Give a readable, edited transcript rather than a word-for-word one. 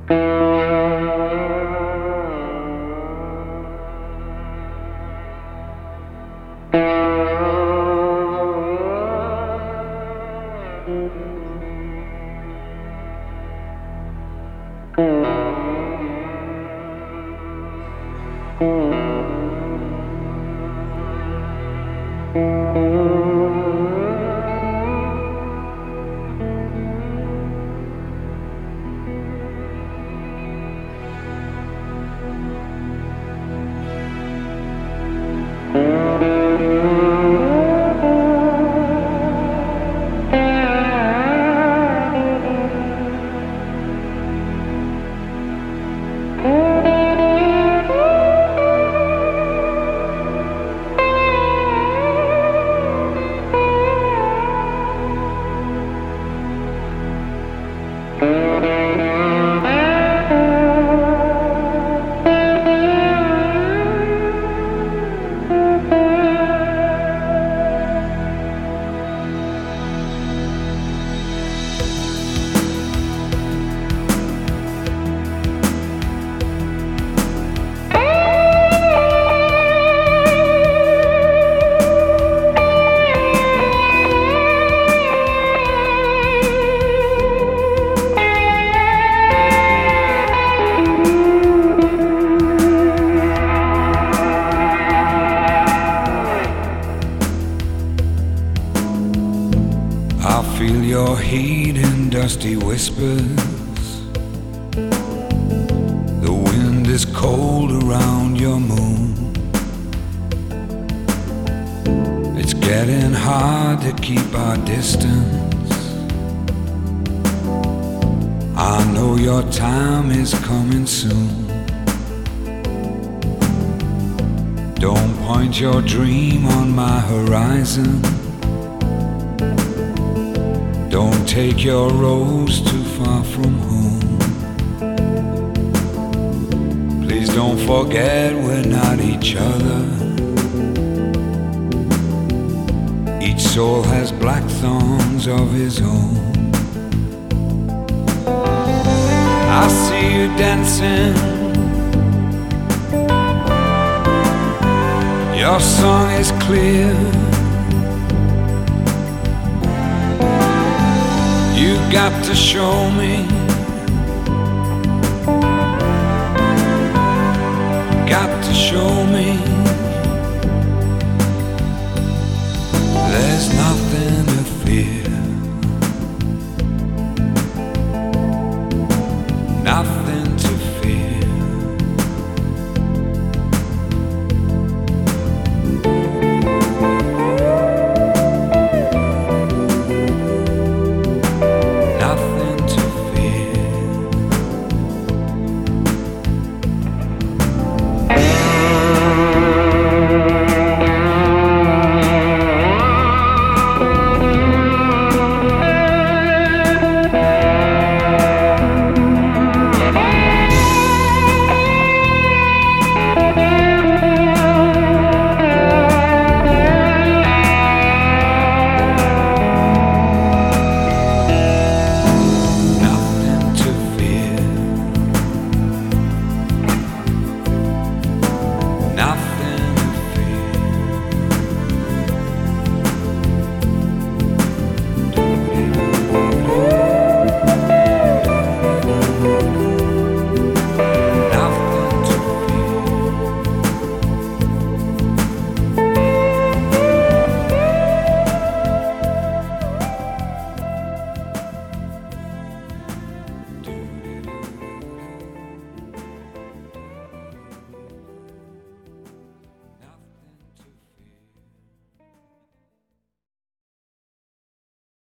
Your heat and dusty whispers. The wind is cold around your moon. It's getting hard to keep our distance. I know your time is coming soon. Don't point your dream on my horizon. Don't take your rose too far from home. Please don't forget we're not each other. Each soul has black thorns of his own. I see you dancing. Your song is clear. You got to show me. Got to show me. There's nothing to fear.